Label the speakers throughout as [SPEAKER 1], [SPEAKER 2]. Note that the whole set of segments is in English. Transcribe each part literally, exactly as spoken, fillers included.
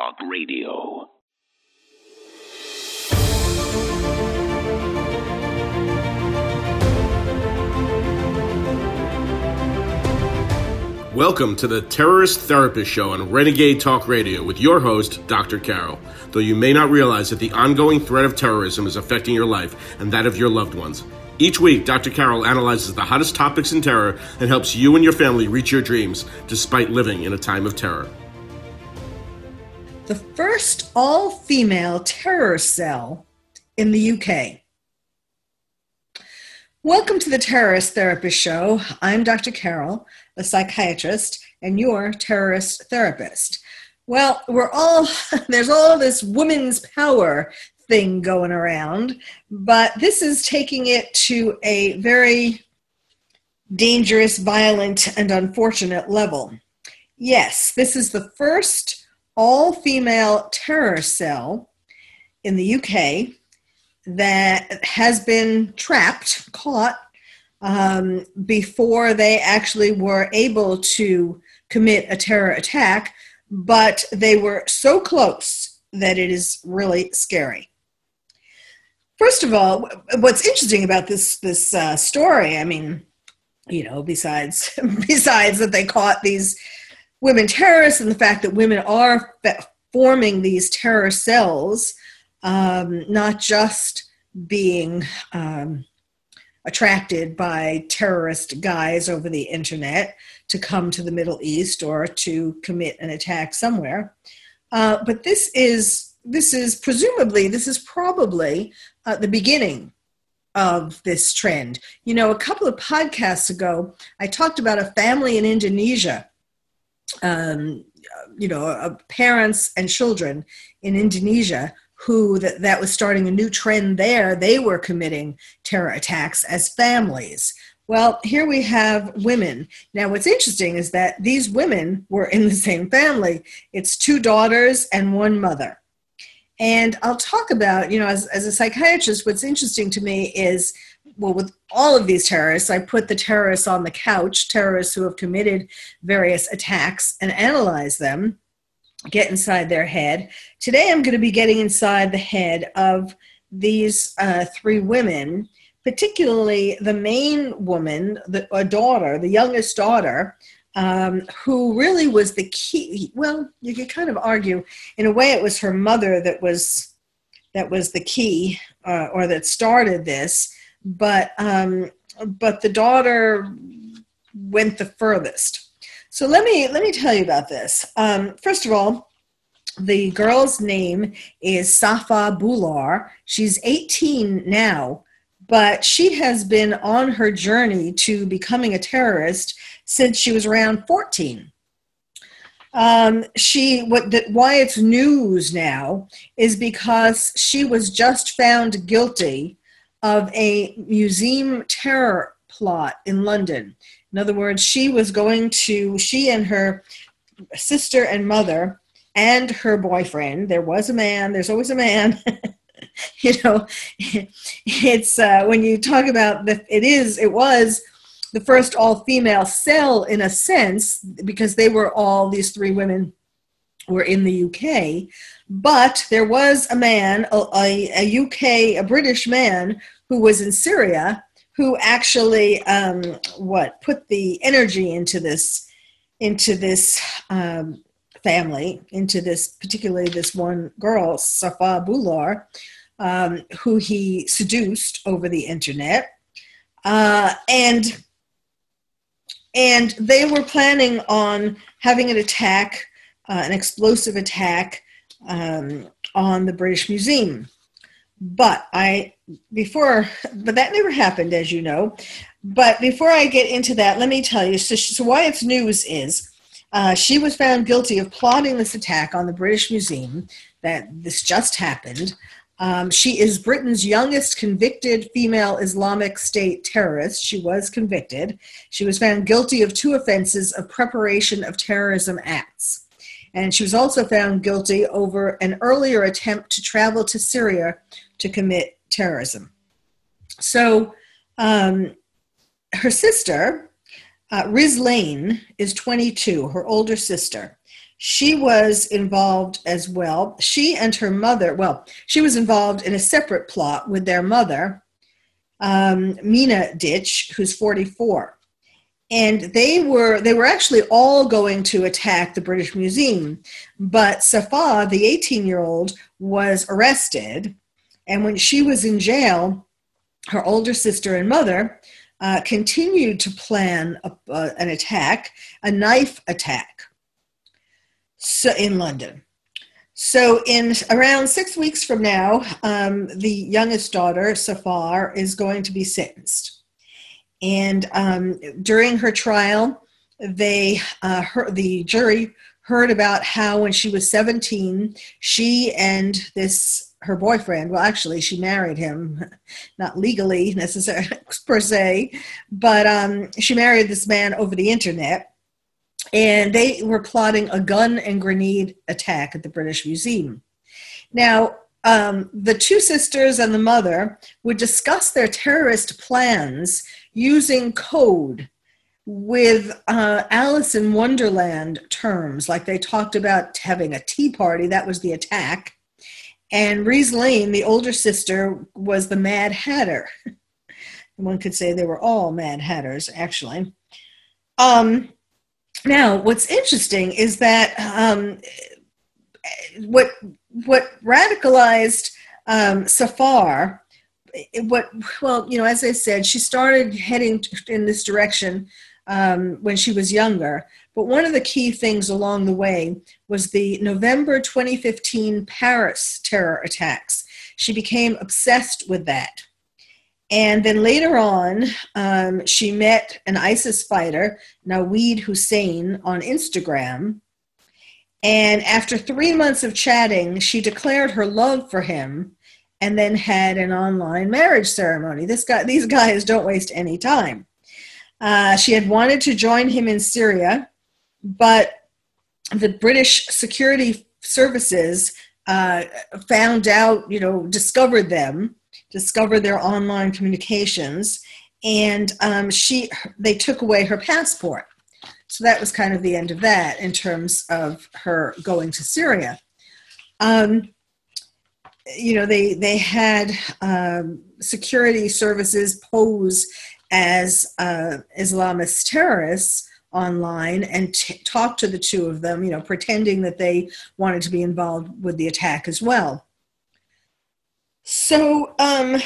[SPEAKER 1] Talk Radio.
[SPEAKER 2] Welcome to the Terrorist Therapist Show on Renegade Talk Radio with your host, Doctor Carol. Though you may not realize that the ongoing threat of terrorism is affecting your life and that of your loved ones. Each week, Doctor Carol analyzes the hottest topics in terror and helps you and your family reach your dreams despite living in a time of terror.
[SPEAKER 3] The first all-female terror cell in the U K. Welcome to the Terrorist Therapist Show. I'm Doctor Carol, a psychiatrist, and your terrorist therapist. Well, we're all, there's all this women's power thing going around, but this is taking it to a very dangerous, violent, and unfortunate level. Yes, this is the first all-female terror cell in the U K that has been trapped, caught, um, before they actually were able to commit a terror attack, but they were so close that it is really scary. First of all, what's interesting about this this uh, story, I mean, you know, besides besides that they caught these women terrorists and the fact that women are forming these terror cells, um, not just being um, attracted by terrorist guys over the internet to come to the Middle East or to commit an attack somewhere. Uh, but this is, this is presumably, this is probably uh, the beginning of this trend. You know, a couple of podcasts ago, I talked about a family in Indonesia, um, you know, uh, parents and children in Indonesia who that, that was starting a new trend there. They were committing terror attacks as families. Well, here we have women. Now, what's interesting is that these women were in the same family. It's two daughters and one mother. And I'll talk about, you know, as, as a psychiatrist, what's interesting to me is, well, with all of these terrorists, I put the terrorists on the couch, terrorists who have committed various attacks, and analyze them, get inside their head. Today, I'm going to be getting inside the head of these uh, three women, particularly the main woman, the a daughter, the youngest daughter, um, who really was the key. Well, you could kind of argue, in a way, it was her mother that was that was the key, uh, or that started this. But um, but the daughter went the furthest. So let me let me tell you about this. Um, first of all, the girl's name is Safa Bular. She's eighteen now, but she has been on her journey to becoming a terrorist since she was around fourteen. Um, she what the, why it's news now is because she was just found guilty of a museum terror plot in London. In other words, she was going to, she and her sister and mother and her boyfriend, there was a man, there's always a man, you know, it's, uh, when you talk about, the, it is, it was the first all-female cell in a sense, because they were all, these three women were in the U K, but there was a man, a, a, a U K, a British man who was in Syria, who actually, um, what, put the energy into this, into this um, family, into this, particularly this one girl, Safa Bular, um, who he seduced over the internet. Uh, and, and they were planning on having an attack, uh, an explosive attack um, on the British Museum. But I, before, but that never happened, as you know. But before I get into that, let me tell you, so, so why it's news is, uh, she was found guilty of plotting this attack on the British Museum, that this just happened. Um, she is Britain's youngest convicted female Islamic State terrorist. She was convicted. She was found guilty of two offenses of preparation of terrorism acts. And she was also found guilty over an earlier attempt to travel to Syria to commit terrorism. So um, her sister, uh, Riz Lane, is twenty-two, her older sister. She was involved as well. She and her mother, well, she was involved in a separate plot with their mother, um, Mina Ditch, who's forty-four. And they were they were actually all going to attack the British Museum. But Safa, the eighteen-year-old, was arrested. And when she was in jail, her older sister and mother uh, continued to plan a, uh, an attack, a knife attack, so in London. So in around six weeks from now, um, the youngest daughter, Safar, is going to be sentenced. And um, during her trial, they uh, her, the jury heard about how when she was seventeen, she and this, her boyfriend, well, actually, she married him, not legally necessarily per se, but um, she married this man over the internet. And they were plotting a gun and grenade attack at the British Museum. Now, um, the two sisters and the mother would discuss their terrorist plans using code with uh, Alice in Wonderland terms, like they talked about having a tea party. That was the attack. And Rees Lane, the older sister, was the Mad Hatter. One could say they were all Mad Hatters, actually. Um, Now, what's interesting is that um, what what radicalized um, Safar, what well, you know, as I said, she started heading in this direction um, when she was younger. But one of the key things along the way was the November twenty fifteen Paris terror attacks. She became obsessed with that. And then later on, um, she met an ISIS fighter, Naweed Hussein, on Instagram. And after three months of chatting, she declared her love for him and then had an online marriage ceremony. This guy, these guys don't waste any time. Uh, she had wanted to join him in Syria, but the British security services uh, found out, you know, discovered them, discovered their online communications, and um, she they took away her passport. So that was kind of the end of that in terms of her going to Syria. Um, you know, they they had um, security services pose as uh, Islamist terrorists online and t- talk to the two of them, you know, pretending that they wanted to be involved with the attack as well. So, um,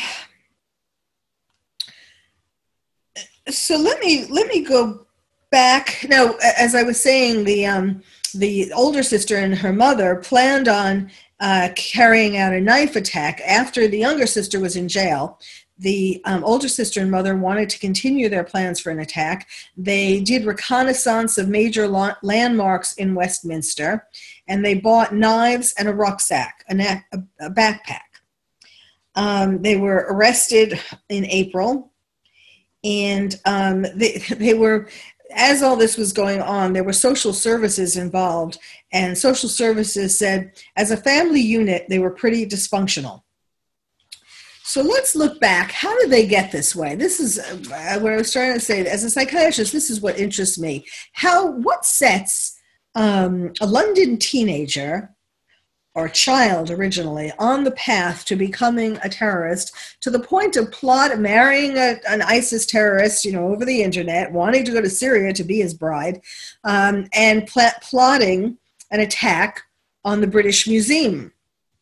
[SPEAKER 3] so let me let me go back now. As I was saying, the um, the older sister and her mother planned on uh, carrying out a knife attack after the younger sister was in jail. The um, older sister and mother wanted to continue their plans for an attack. They did reconnaissance of major la- landmarks in Westminster, and they bought knives and a rucksack, a, na- a, a backpack. Um, they were arrested in April, and um, they, they were, as all this was going on, there were social services involved, and social services said, as a family unit, they were pretty dysfunctional. So let's look back. How did they get this way? This is uh, what I was trying to say. As a psychiatrist, this is what interests me. How, what sets um, a London teenager or child originally on the path to becoming a terrorist to the point of plot marrying a, an ISIS terrorist, you know, over the internet, wanting to go to Syria to be his bride, um, and pl- plotting an attack on the British Museum.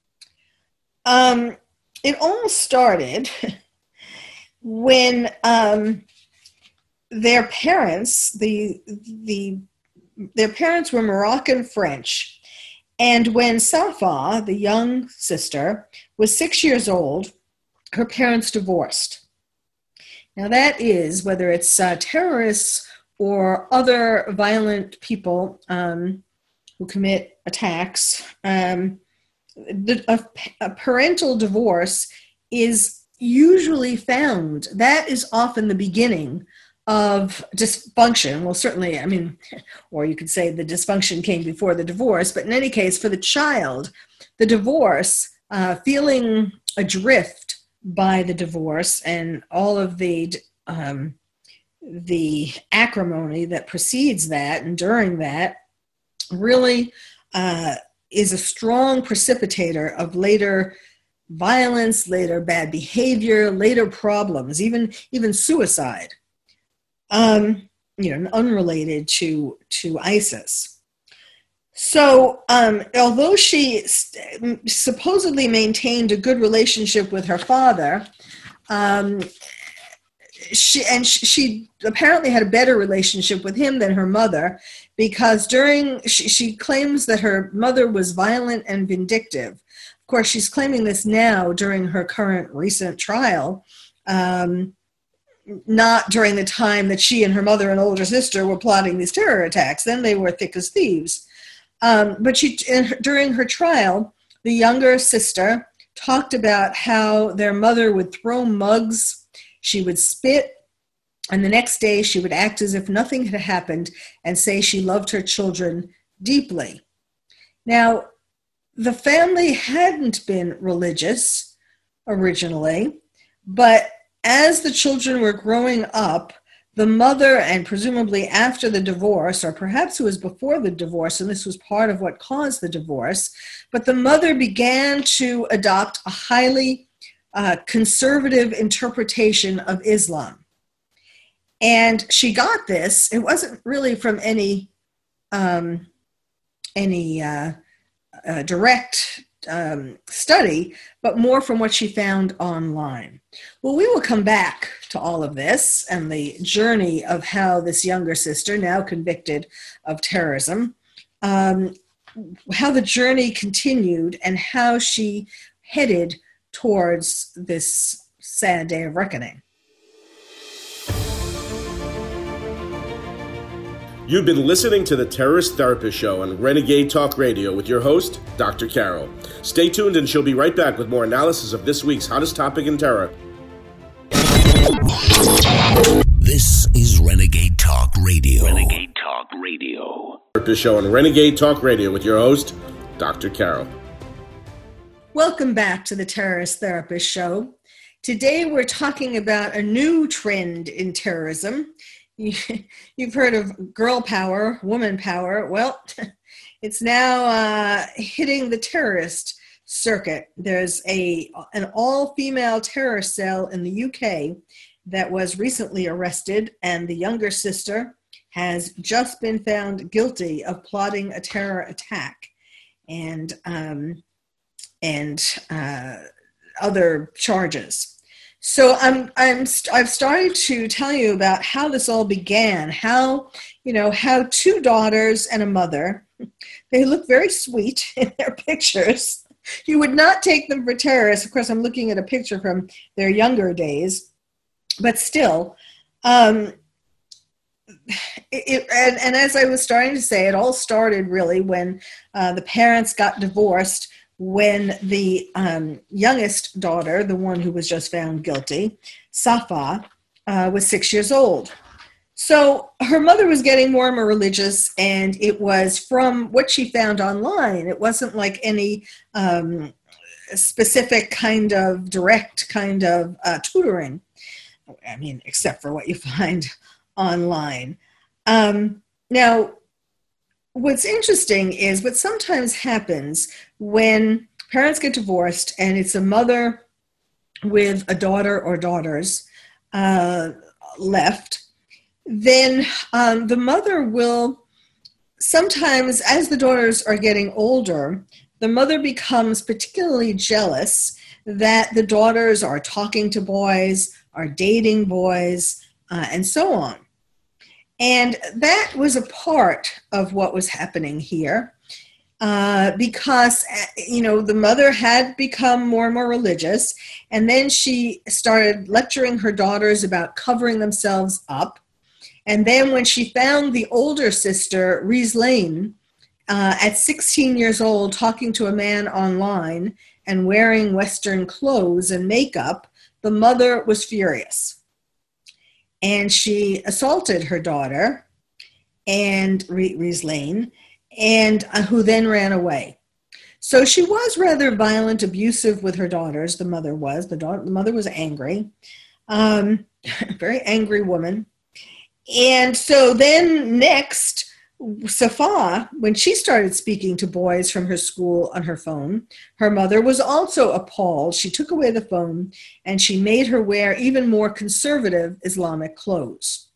[SPEAKER 3] Um, It all started when um, their parents, the the their parents were Moroccan French, and when Safa, the young sister, was six years old, her parents divorced. Now that is, whether it's uh, terrorists or other violent people um, who commit attacks, um, The, a, a parental divorce is usually found. That is often the beginning of dysfunction. Well, certainly, I mean, or you could say the dysfunction came before the divorce, but in any case, for the child, the divorce, uh, feeling adrift by the divorce and all of the um, the acrimony that precedes that and during that, really uh, is a strong precipitator of later violence, later bad behavior, later problems, even even suicide, um, you know, unrelated to to ISIS. So, um, although she st- supposedly maintained a good relationship with her father, um, she and she, she apparently had a better relationship with him than her mother, because during she, she claims that her mother was violent and vindictive. Of course, she's claiming this now during her current recent trial, um, not during the time that she and her mother and older sister were plotting these terror attacks. Then they were thick as thieves. Um, but she, in her, during her trial, the younger sister talked about how their mother would throw mugs, she would spit, and the next day she would act as if nothing had happened and say she loved her children deeply. Now, the family hadn't been religious originally, but as the children were growing up, the mother, and presumably after the divorce, or perhaps it was before the divorce, and this was part of what caused the divorce, but the mother began to adopt a highly uh, conservative interpretation of Islam. And she got this, it wasn't really from any, um, any uh, uh, direct um, study, but more from what she found online. Well, we will come back to all of this and the journey of how this younger sister, now convicted of terrorism, um, how the journey continued and how she headed towards this sad day of reckoning.
[SPEAKER 2] You've been listening to the Terrorist Therapist Show on Renegade Talk Radio with your host, Doctor Carol. Stay tuned and she'll be right back with more analysis of this week's hottest topic in terror.
[SPEAKER 1] This is Renegade Talk Radio. Renegade Talk Radio.
[SPEAKER 2] Therapist Show on Renegade Talk Radio with your host, Doctor Carol.
[SPEAKER 3] Welcome back to the Terrorist Therapist Show. Today we're talking about a new trend in terrorism. You've heard of girl power, woman power. Well, it's now uh, hitting the terrorist circuit. There's a an all-female terrorist cell in the U K that was recently arrested, and the younger sister has just been found guilty of plotting a terror attack and um, and uh, other charges. So I'm I'm I've started to tell you about how this all began. How you know how two daughters and a mother, they look very sweet in their pictures. You would not take them for terrorists. Of course, I'm looking at a picture from their younger days, but still, um, it, and and as I was starting to say, it all started really when uh, the parents got divorced. When the um, youngest daughter, the one who was just found guilty, Safa, uh, was six years old. So her mother was getting more and more religious, and it was from what she found online. It wasn't like any um, specific kind of direct kind of uh, tutoring. I mean, except for what you find online. Um, now, what's interesting is what sometimes happens when parents get divorced and it's a mother with a daughter or daughters uh, left, then um, the mother will sometimes, as the daughters are getting older, the mother becomes particularly jealous that the daughters are talking to boys, are dating boys, uh, and so on. And that was a part of what was happening here uh, because, you know, the mother had become more and more religious, and then she started lecturing her daughters about covering themselves up. And then when she found the older sister, Rees Lane, uh, at sixteen years old, talking to a man online and wearing Western clothes and makeup, the mother was furious. And she assaulted her daughter, and Rees Lane, and uh, who then ran away. So she was rather violent, abusive with her daughters. The mother was. The, daughter, the mother was angry, um, very angry woman. And so then next, Safa, when she started speaking to boys from her school on her phone, her mother was also appalled. She took away the phone and she made her wear even more conservative Islamic clothes.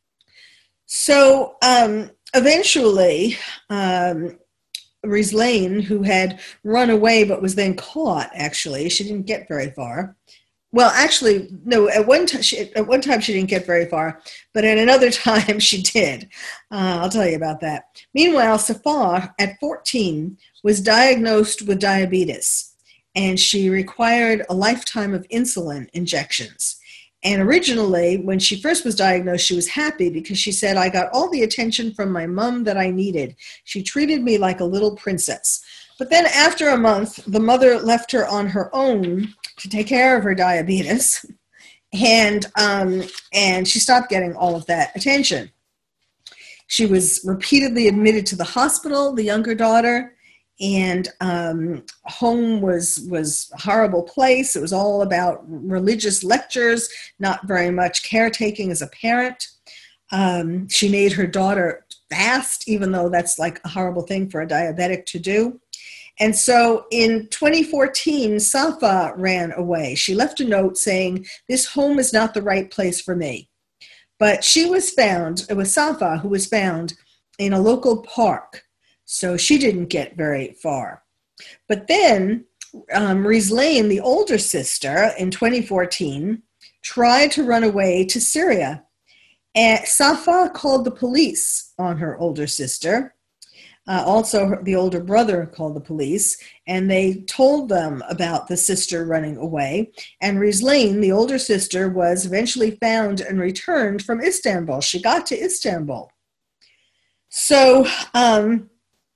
[SPEAKER 3] So um, eventually, um, Rislane, who had run away but was then caught, actually, she didn't get very far. Well, actually, no, at one, t- she, at one time she didn't get very far, but at another time she did. Uh, I'll tell you about that. Meanwhile, Safa, at fourteen, was diagnosed with diabetes, and she required a lifetime of insulin injections. And originally, when she first was diagnosed, she was happy because she said, I got all the attention from my mom that I needed. She treated me like a little princess. But then after a month, the mother left her on her own to take care of her diabetes, and um, and she stopped getting all of that attention. She was repeatedly admitted to the hospital, the younger daughter, and um, home was was a horrible place. It was all about religious lectures, not very much caretaking as a parent. Um, she made her daughter fast, even though that's like a horrible thing for a diabetic to do. And so in twenty fourteen, Safa ran away. She left a note saying, this home is not the right place for me. But she was found, it was Safa who was found in a local park. So she didn't get very far. But then um, Rislane, the older sister, in twenty fourteen, tried to run away to Syria. And Safa called the police on her older sister. Uh, also, her, the older brother called the police, and they told them about the sister running away. And Rislane, the older sister, was eventually found and returned from Istanbul. She got to Istanbul. So um,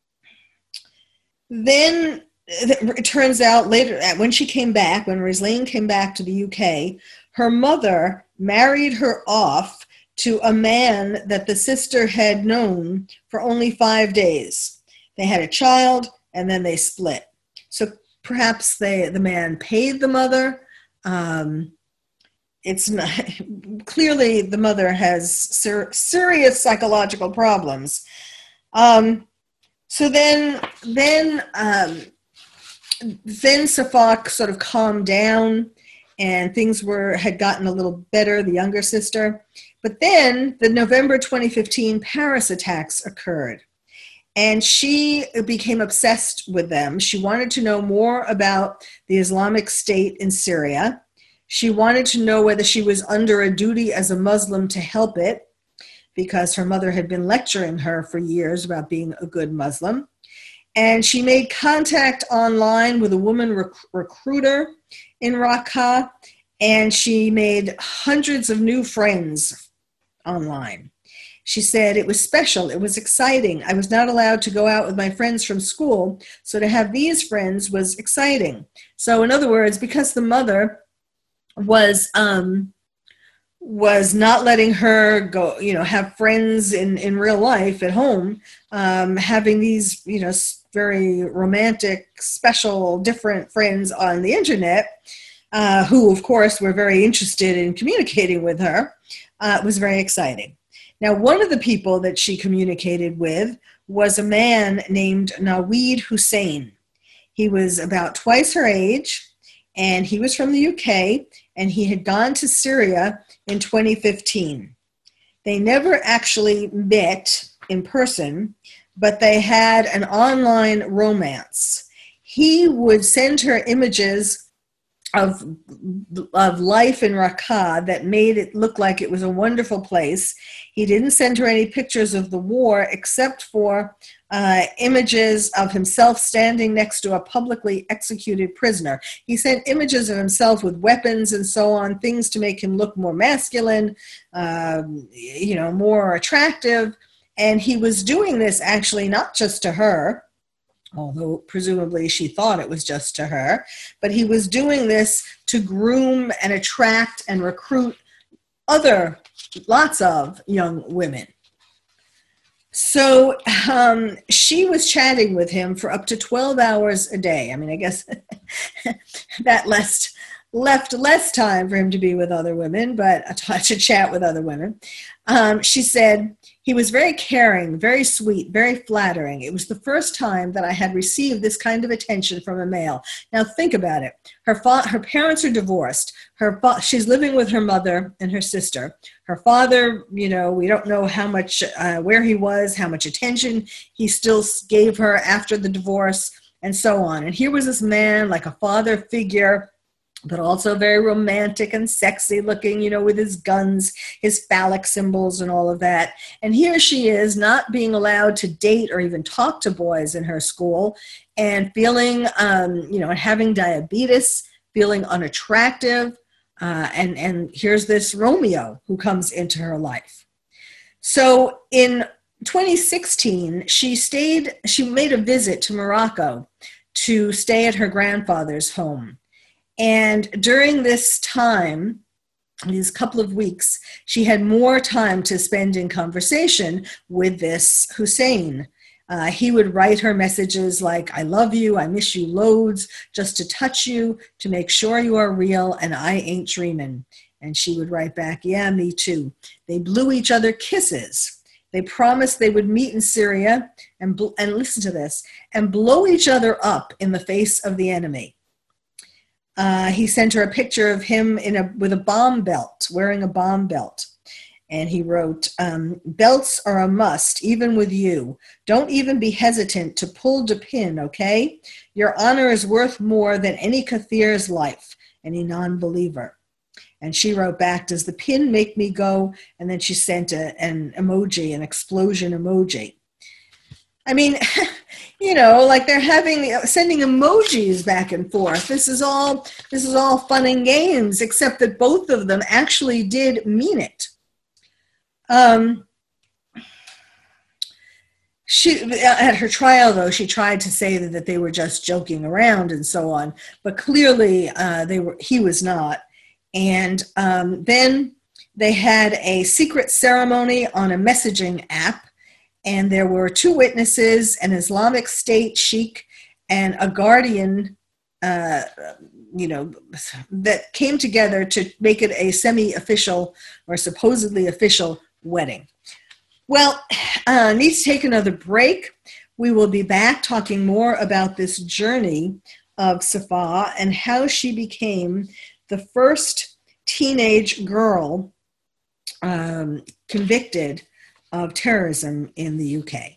[SPEAKER 3] then it turns out later, when she came back, when Rislane came back to the U K, her mother married her off to a man that the sister had known for only five days. They had a child, and then they split. So perhaps they, the man paid the mother. Um, it's not, clearly the mother has ser- serious psychological problems. Um, so then, then, um, then Safa sort of calmed down, and things were had gotten a little better, the younger sister. But then the November twenty fifteen Paris attacks occurred, and she became obsessed with them. She wanted to know more about the Islamic State in Syria. She wanted to know whether she was under a duty as a Muslim to help it, because her mother had been lecturing her for years about being a good Muslim. And she made contact online with a woman rec- recruiter in Raqqa, and she made hundreds of new friends online. She said, it was special, it was exciting. I was not allowed to go out with my friends from school, so to have these friends was exciting. So in other words, because the mother was um, was not letting her go, you know, have friends in, in real life at home, um, having these, you know, very romantic, special, different friends on the internet, uh, who, of course, were very interested in communicating with her, uh, was very exciting. Now, one of the people that she communicated with was a man named Naweed Hussein. He was about twice her age, and he was from the U K, and he had gone to Syria in twenty fifteen. They never actually met in person, but they had an online romance. He would send her images of, of life in Raqqa that made it look like it was a wonderful place. He didn't send her any pictures of the war except for uh, images of himself standing next to a publicly executed prisoner. He sent images of himself with weapons and so on, things to make him look more masculine, um, you know, more attractive. And he was doing this actually not just to her, although presumably she thought it was just to her, but he was doing this to groom and attract and recruit other, lots of young women. So um, she was chatting with him for up to twelve hours a day. I mean, I guess that last left less time for him to be with other women, but to chat with other women. Um, she said, he was very caring, very sweet, very flattering. It was the first time that I had received this kind of attention from a male. Now think about it. Her fa- her parents are divorced. Her fa- she's living with her mother and her sister. Her father, you know, we don't know how much, uh, where he was, how much attention he still gave her after the divorce, and so on. And here was this man, like a father figure, but also very romantic and sexy looking, you know, with his guns, his phallic symbols and all of that. And here she is not being allowed to date or even talk to boys in her school and feeling, um, you know, having diabetes, feeling unattractive. Uh, and, and here's this Romeo who comes into her life. So in twenty sixteen, she stayed, she made a visit to Morocco to stay at her grandfather's home. And during this time, these couple of weeks, she had more time to spend in conversation with this Hussein. Uh, he would write her messages like, I love you, I miss you loads, just to touch you, to make sure you are real, and I ain't dreaming. And she would write back, yeah, me too. They blew each other kisses. They promised they would meet in Syria, and, bl- and listen to this, and blow each other up in the face of the enemy. Uh, he sent her a picture of him in a with a bomb belt, wearing a bomb belt. And he wrote, um, belts are a must, even with you. Don't even be hesitant to pull the pin, okay? Your honor is worth more than any Kathir's life, any non-believer. And she wrote back, does the pin make me go? And then she sent a, an emoji, an explosion emoji. I mean, you know, like they're having, sending emojis back and forth. This is all, this is all fun and games, except that both of them actually did mean it. Um, she, at her trial, though, she tried to say that, that they were just joking around and so on, but clearly uh, they were, he was not. And um, then they had a secret ceremony on a messaging app. And there were two witnesses, an Islamic State sheikh and a guardian, uh, you know, that came together to make it a semi-official or supposedly official wedding. Well, uh, need to take another break. We will be back talking more about this journey of Safa and how she became the first teenage girl um, convicted of terrorism in the U K.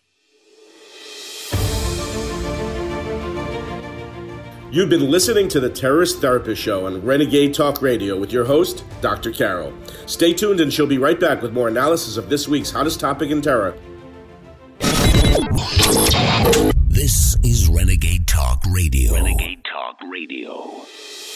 [SPEAKER 2] You've been listening to the Terrorist Therapist Show on Renegade Talk Radio with your host, Doctor Carol. Stay tuned and she'll be right back with more analysis of this week's hottest topic in terror.
[SPEAKER 1] This is Renegade Talk Radio. Renegade Talk Radio.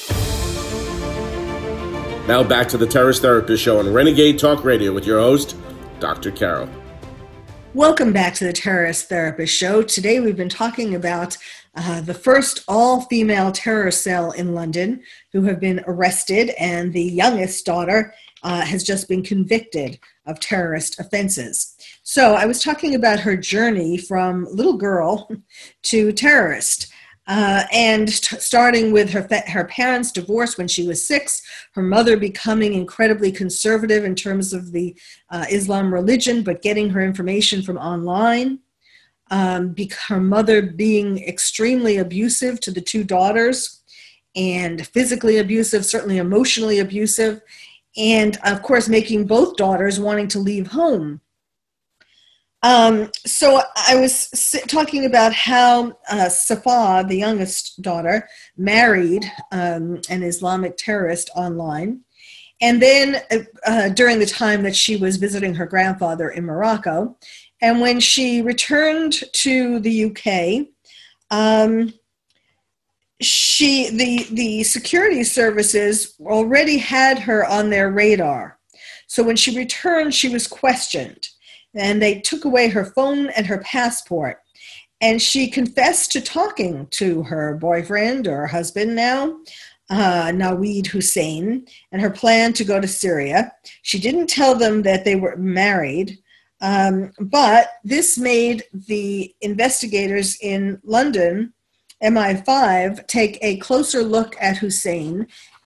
[SPEAKER 2] Now back to the Terrorist Therapist Show on Renegade Talk Radio with your host, Doctor Carol.
[SPEAKER 3] Welcome back to the Terrorist Therapist Show. Today we've been talking about uh, the first all-female terror cell in London who have been arrested, and the youngest daughter uh, has just been convicted of terrorist offenses. So I was talking about her journey from little girl to terrorist. Uh, and t- starting with her fa- her parents' divorce when she was six, her mother becoming incredibly conservative in terms of the uh, Islam religion, but getting her information from online, um, be- her mother being extremely abusive to the two daughters, and physically abusive, certainly emotionally abusive, and of course making both daughters wanting to leave home. Um, so I was talking about how uh, Safa, the youngest daughter, married um, an Islamic terrorist online. And then uh, during the time that she was visiting her grandfather in Morocco, and when she returned to the U K, um, she the the security services already had her on their radar. So when she returned, she was questioned. And they took away her phone and her passport. And she confessed to talking to her boyfriend or husband now, uh, Naweed Hussein, and her plan to go to Syria. She didn't tell them that they were married, um, but this made the investigators in London, M I five, take a closer look at Hussein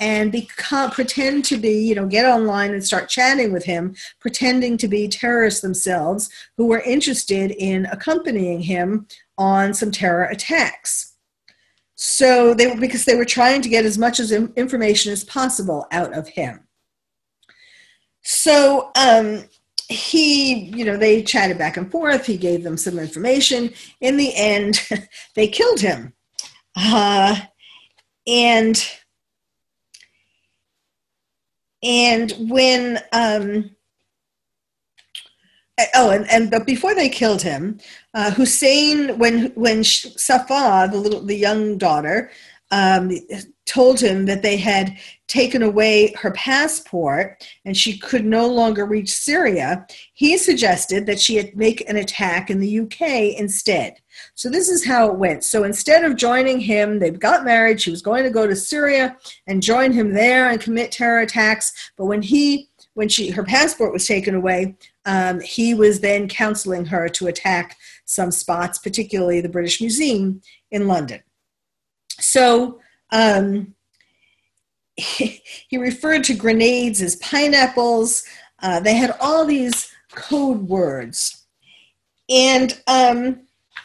[SPEAKER 3] and become, pretend to be, you know, get online and start chatting with him, pretending to be terrorists themselves who were interested in accompanying him on some terror attacks. So they were, because they were trying to get as much as information as possible out of him. So um, he, you know, they chatted back and forth. He gave them some information. In the end, they killed him. Uh, and and when um, oh, and, and but before they killed him, uh, Hussein, when when Safa, the little the young daughter, um, told him that they had taken away her passport and she could no longer reach Syria, he suggested that she make an attack in the U K instead. So this is how it went. So instead of joining him, they got married. She was going to go to Syria and join him there and commit terror attacks. But when he, when she, her passport was taken away, um, he was then counseling her to attack some spots, particularly the British Museum in London. So um, he, he referred to grenades as pineapples. Uh, they had all these code words. And um,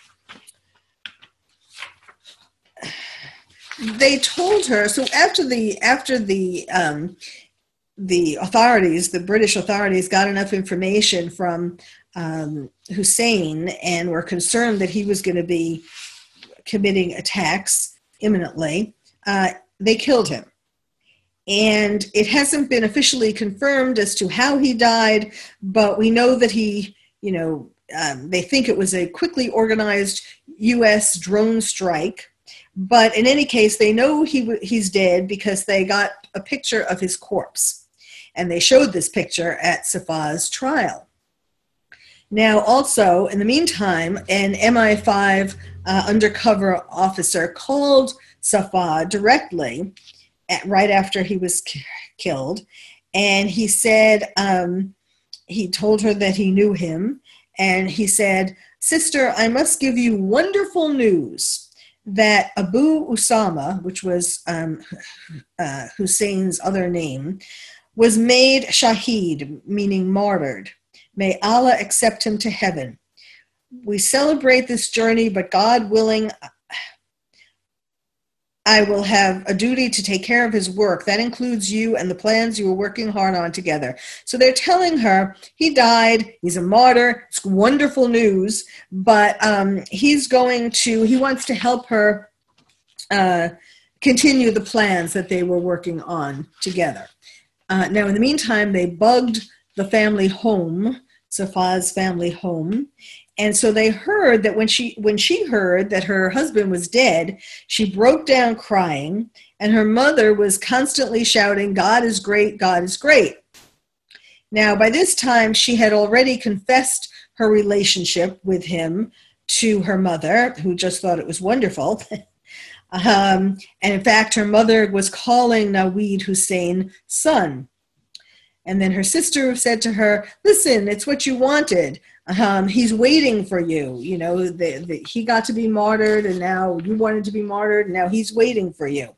[SPEAKER 3] they told her, so after the, after the, um, the authorities, the British authorities got enough information from um, Hussein and were concerned that he was going to be committing attacks imminently, uh, they killed him. And it hasn't been officially confirmed as to how he died, but we know that he, you know, um, they think it was a quickly organized U S drone strike. But in any case, they know he he's dead because they got a picture of his corpse. And they showed this picture at Safa's trial. Now, also, in the meantime, an M I five uh, undercover officer called Safa directly at, right after he was k- killed. And he said, um, he told her that he knew him. And he said, "Sister, I must give you wonderful news that Abu Usama," which was um, uh, Hussein's other name, was made shaheed, meaning martyred. May Allah accept him to heaven. We celebrate this journey, but God willing, I will have a duty to take care of his work. That includes you and the plans you were working hard on together. So they're telling her he died, he's a martyr, it's wonderful news, but um, he's going to, he wants to help her uh, continue the plans that they were working on together. Uh, now, in the meantime, they bugged the family home, Safa's family home. And so they heard that when she when she heard that her husband was dead, she broke down crying, and her mother was constantly shouting, "God is great, God is great." Now, by this time, she had already confessed her relationship with him to her mother, who just thought it was wonderful. um, and in fact, her mother was calling Naweed Hussein son. And then her sister said to her, "Listen, it's what you wanted. Um, he's waiting for you. You know, the, the, he got to be martyred, and now you wanted to be martyred, and now he's waiting for you."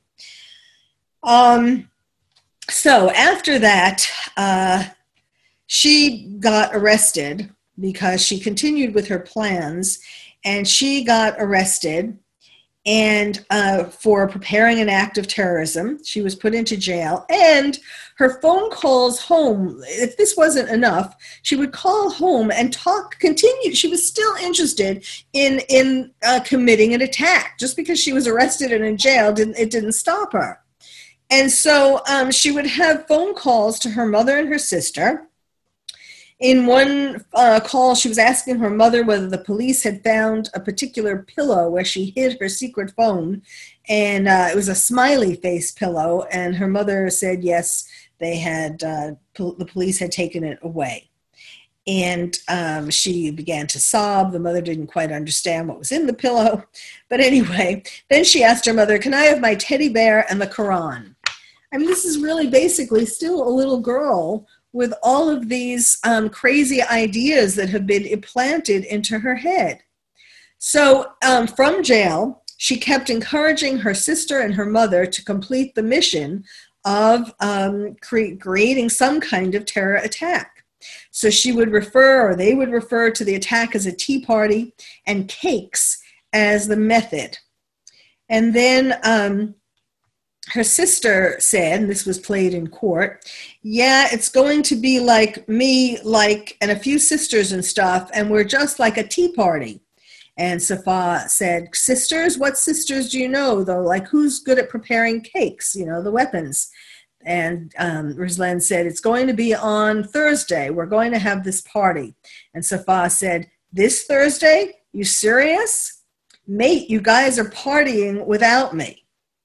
[SPEAKER 3] Um, so after that, uh, she got arrested because she continued with her plans, and she got arrested and uh, for preparing an act of terrorism. She was put into jail, and her phone calls home, if this wasn't enough, she would call home and talk, continue. She was still interested in, in uh, committing an attack. Just because she was arrested and in jail, didn't, it didn't stop her. And so um, she would have phone calls to her mother and her sister. In one uh, call, she was asking her mother whether the police had found a particular pillow where she hid her secret phone, and uh, it was a smiley face pillow, and her mother said yes, they had, uh, pol- the police had taken it away. And um, she began to sob. The mother didn't quite understand what was in the pillow. But anyway, then she asked her mother, "Can I have my teddy bear and the Quran?" I mean, this is really basically still a little girl with all of these um, crazy ideas that have been implanted into her head. So um, from jail, she kept encouraging her sister and her mother to complete the mission of um, cre- creating some kind of terror attack. So she would refer, or they would refer to the attack as a tea party and cakes as the method. And then um, her sister said, and this was played in court, yeah, it's going to be like me, like, and a few sisters and stuff, and we're just like a tea party. And Safa said, sisters? What sisters do you know, though? Like, who's good at preparing cakes, you know, the weapons? And um, Ruslan said, it's going to be on Thursday. We're going to have this party. And Safa said, this Thursday? You serious? Mate, you guys are partying without me.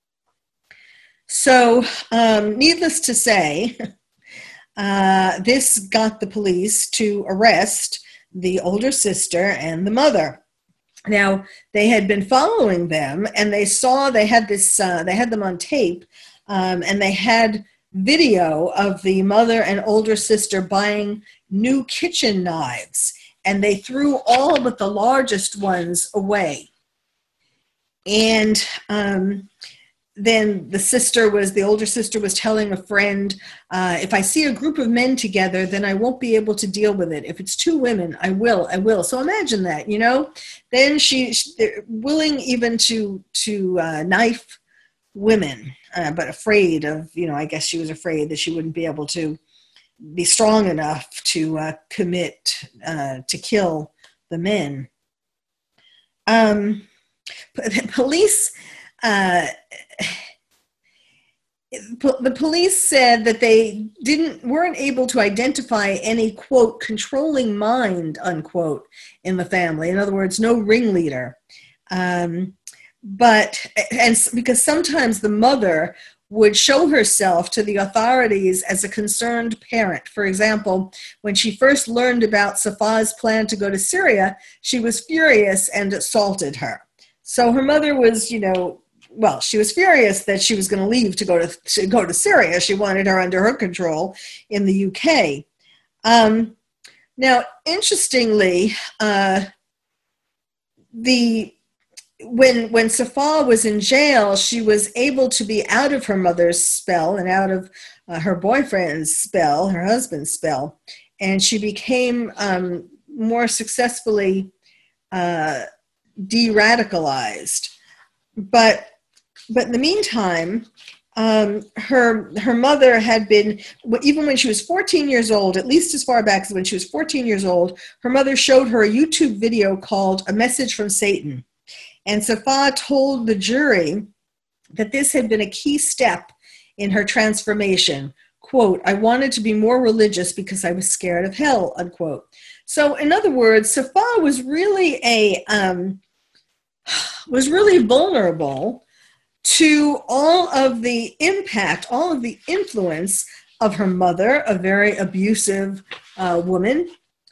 [SPEAKER 3] So, um, needless to say, uh, this got the police to arrest the older sister and the mother. Now, they had been following them, and they saw they had this. Uh, they had them on tape, um, and they had video of the mother and older sister buying new kitchen knives, and they threw all but the largest ones away. And um, then the sister was, the older sister was telling a friend, uh, if I see a group of men together, then I won't be able to deal with it. If it's two women, I will, I will. So imagine that, you know. Then she, she willing even to, to uh, knife women, uh, but afraid of, you know, I guess she was afraid that she wouldn't be able to be strong enough to uh, commit, uh, to kill the men. Um, police, uh, the police said that they didn't weren't able to identify any, quote, controlling mind, unquote, in the family. In other words, no ringleader. Um, but, and because sometimes the mother would show herself to the authorities as a concerned parent. For example, when she first learned about Safa's plan to go to Syria, she was furious and assaulted her. So her mother was, you know, well, she was furious that she was going to leave to go to, to go to Syria. She wanted her under her control in the U K. Um, now, interestingly, uh, the when when Safa was in jail, she was able to be out of her mother's spell and out of uh, her boyfriend's spell, her husband's spell, and she became um, more successfully uh, de-radicalized. But But in the meantime, um, her her mother had been, even when she was fourteen years old, at least as far back as when she was fourteen years old, her mother showed her a YouTube video called A Message from Satan. And Safa told the jury that this had been a key step in her transformation. Quote, I wanted to be more religious because I was scared of hell, unquote. So in other words, Safa was really a, um, was really vulnerable to all of the impact, all of the influence of her mother, a very abusive uh, woman,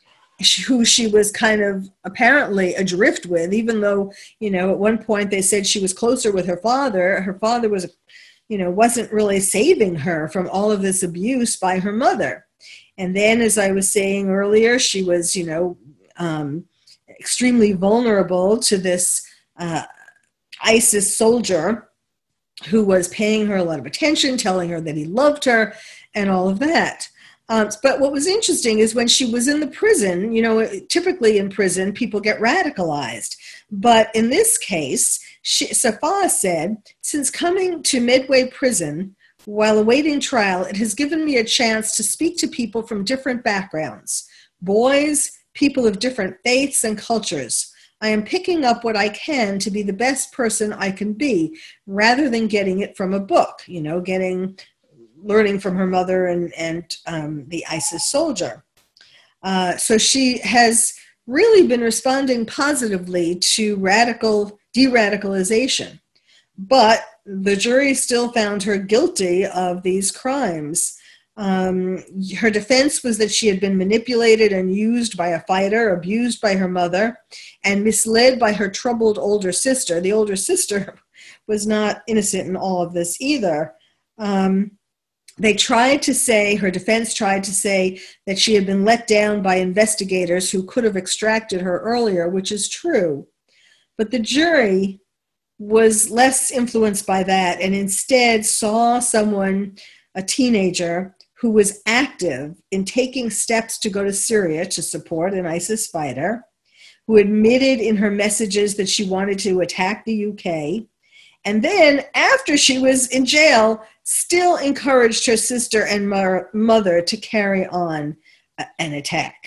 [SPEAKER 3] who she was kind of apparently adrift with, even though, you know, at one point they said she was closer with her father. Her father was, you know, wasn't really saving her from all of this abuse by her mother. And then, as I was saying earlier, she was, you know, um, extremely vulnerable to this uh, ISIS soldier who was paying her a lot of attention, telling her that he loved her, and all of that. Um, but what was interesting is when she was in the prison, you know, typically in prison, people get radicalized. But in this case, she, Safa said, since coming to Medway Prison while awaiting trial, it has given me a chance to speak to people from different backgrounds, boys, people of different faiths and cultures. I am picking up what I can to be the best person I can be, rather than getting it from a book, you know, getting, learning from her mother and, and um, the ISIS soldier. Uh, so she has really been responding positively to radical de-radicalization. But the jury still found her guilty of these crimes. Um, her defense was that she had been manipulated and used by a fighter, abused by her mother, and misled by her troubled older sister. The older sister was not innocent in all of this either. Um, they tried to say, her defense tried to say that she had been let down by investigators who could have extracted her earlier, which is true. But the jury was less influenced by that and instead saw someone, a teenager, who was active in taking steps to go to Syria to support an ISIS fighter, who admitted in her messages that she wanted to attack the U K, and then after she was in jail, still encouraged her sister and mother to carry on an attack.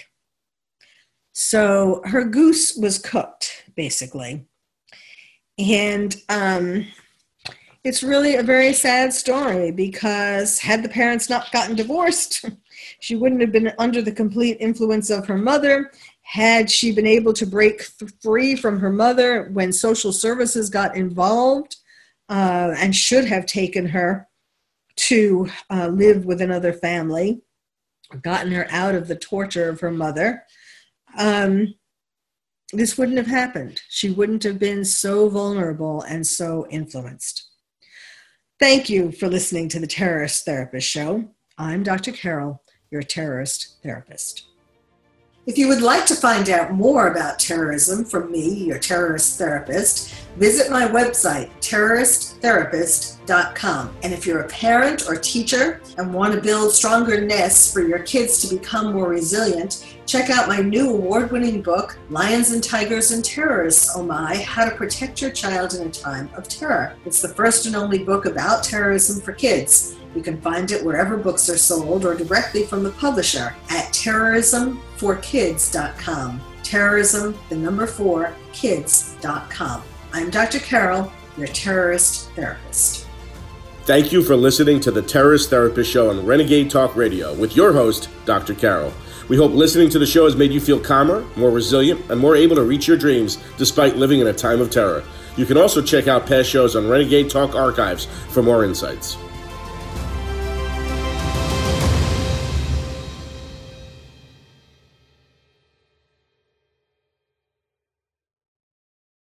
[SPEAKER 3] So her goose was cooked, basically. And um, it's really a very sad story because had the parents not gotten divorced, she wouldn't have been under the complete influence of her mother. Had she been able to break free from her mother when social services got involved uh, and should have taken her to uh, live with another family, gotten her out of the torture of her mother, um, this wouldn't have happened. She wouldn't have been so vulnerable and so influenced. Thank you for listening to the Terrorist Therapist Show. I'm Doctor Carol, your terrorist therapist. If you would like to find out more about terrorism from me, your terrorist therapist, visit my website, terrorist therapist dot com. And if you're a parent or teacher and want to build stronger nests for your kids to become more resilient, check out my new award-winning book, Lions and Tigers and Terrorists, Oh My, How to Protect Your Child in a Time of Terror. It's the first and only book about terrorism for kids. You can find it wherever books are sold or directly from the publisher at terrorism for kids dot com. Terrorism, the number four, kids dot com. I'm Doctor Carol, your terrorist therapist.
[SPEAKER 2] Thank you for listening to the Terrorist Therapist Show on Renegade Talk Radio with your host, Doctor Carol. We hope listening to the show has made you feel calmer, more resilient, and more able to reach your dreams despite living in a time of terror. You can also check out past shows on Renegade Talk Archives for more insights.